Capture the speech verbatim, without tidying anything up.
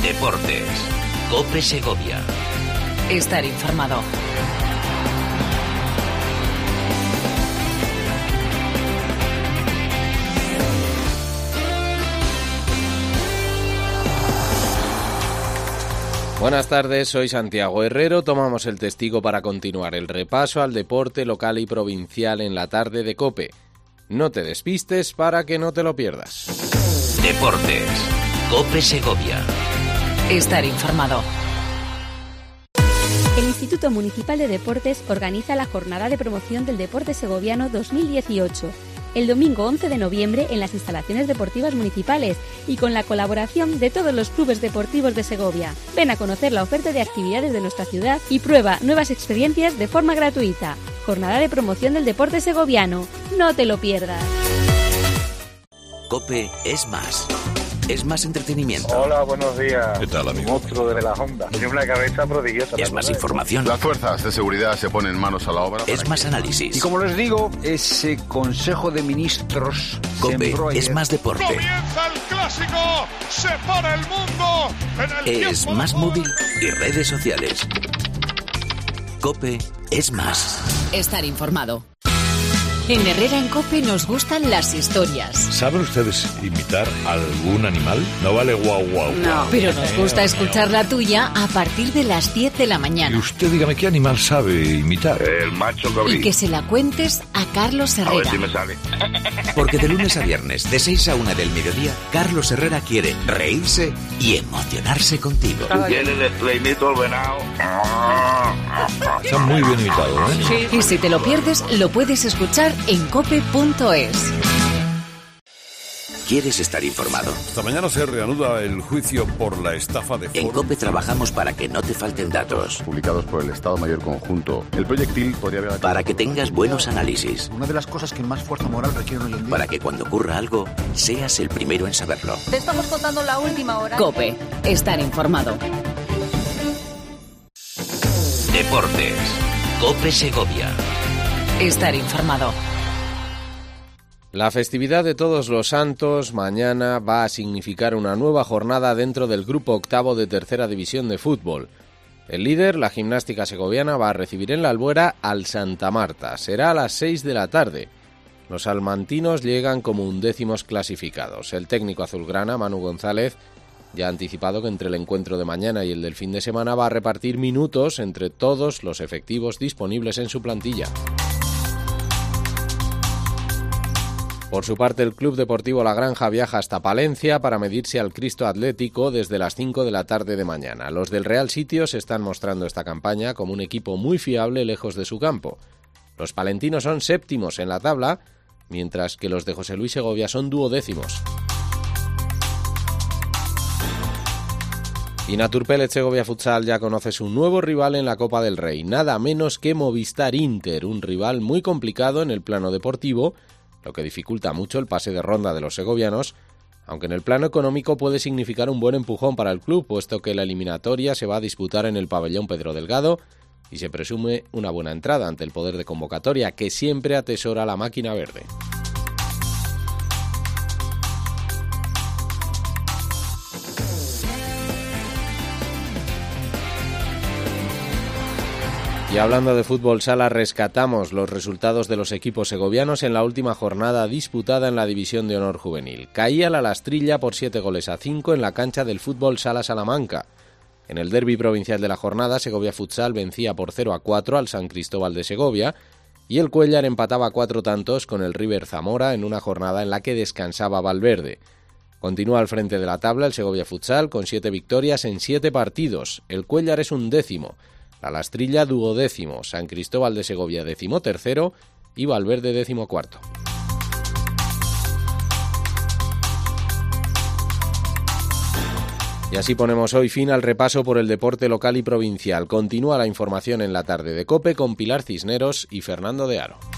Deportes. COPE Segovia. Estar informado. Buenas tardes, soy Santiago Herrero. Tomamos el testigo para continuar el repaso al deporte local y provincial en la tarde de COPE. No te despistes para que no te lo pierdas. Deportes. COPE Segovia. Estar informado. El Instituto Municipal de Deportes organiza la Jornada de Promoción del Deporte Segoviano dos mil dieciocho, el domingo once de noviembre en las instalaciones deportivas municipales y con la colaboración de todos los clubes deportivos de Segovia. Ven a conocer la oferta de actividades de nuestra ciudad y prueba nuevas experiencias de forma gratuita. Jornada de Promoción del Deporte Segoviano. No te lo pierdas. COPE es más. Es más entretenimiento. Hola, buenos días. ¿Qué tal, amigo? Monstruo de la Honda. Tiene una cabeza prodigiosa. Es más información. Las fuerzas de seguridad se ponen manos a la obra. Es más análisis. Y como les digo, ese Consejo de Ministros... COPE es más deporte. ¡Comienza el clásico! ¡Se para el mundo! En el es más móvil y redes sociales. COPE es más. Estar informado. En Herrera en COPE nos gustan las historias. ¿Saben ustedes imitar algún animal? No vale guau guau. No, pero nos gusta escuchar la tuya a partir de las diez de la mañana. Y usted dígame qué animal sabe imitar. El macho cabrío. Y que se la cuentes a Carlos Herrera. A ver si me sale. Porque de lunes a viernes, de seis a una del mediodía, Carlos Herrera quiere reírse y emocionarse contigo. Viene le imito el venado. Está muy bien imitado, ¿eh? Y si te lo pierdes, lo puedes escuchar en cope punto es. ¿Quieres estar informado? Esta mañana se reanuda el juicio por la estafa de Ford. En COPE trabajamos para que no te falten datos. Publicados por el Estado Mayor Conjunto. El proyectil podría haber... Para que tengas buenos análisis. Una de las cosas que más fuerza moral requiere hoy en día. Para que cuando ocurra algo, seas el primero en saberlo. Te estamos contando la última hora. COPE. Estar informado. Deportes. COPE Segovia. Estar informado. La festividad de Todos los Santos mañana va a significar una nueva jornada dentro del grupo octavo de Tercera División de Fútbol. El líder, la Gimnástica Segoviana, va a recibir en la Albuera al Santa Marta. Será a las seis de la tarde. Los salmantinos llegan como undécimos clasificados. El técnico azulgrana, Manu González, ya ha anticipado que entre el encuentro de mañana y el del fin de semana va a repartir minutos entre todos los efectivos disponibles en su plantilla. Por su parte, el Club Deportivo La Granja viaja hasta Palencia para medirse al Cristo Atlético desde las cinco de la tarde de mañana. Los del Real Sitio se están mostrando esta campaña como un equipo muy fiable lejos de su campo. Los palentinos son séptimos en la tabla, mientras que los de José Luis Segovia son duodécimos. Y Naturpelec Segovia Futsal ya conoce su nuevo rival en la Copa del Rey, nada menos que Movistar Inter, un rival muy complicado en el plano deportivo, lo que dificulta mucho el pase de ronda de los segovianos, aunque en el plano económico puede significar un buen empujón para el club, puesto que la eliminatoria se va a disputar en el pabellón Pedro Delgado y se presume una buena entrada ante el poder de convocatoria que siempre atesora la máquina verde. Y hablando de fútbol sala, rescatamos los resultados de los equipos segovianos en la última jornada disputada en la División de Honor Juvenil. Caía la Lastrilla por siete goles a cinco en la cancha del Fútbol Sala Salamanca. En el derbi provincial de la jornada, Segovia Futsal vencía por cero a cuatro al San Cristóbal de Segovia y el Cuéllar empataba cuatro tantos con el River Zamora en una jornada en la que descansaba Valverde. Continúa al frente de la tabla el Segovia Futsal con siete victorias en siete partidos. El Cuéllar es un décimo. La Lastrilla duodécimo, San Cristóbal de Segovia décimo tercero y Valverde décimo cuarto. Y así ponemos hoy fin al repaso por el deporte local y provincial. Continúa la información en la tarde de COPE con Pilar Cisneros y Fernando de Aro.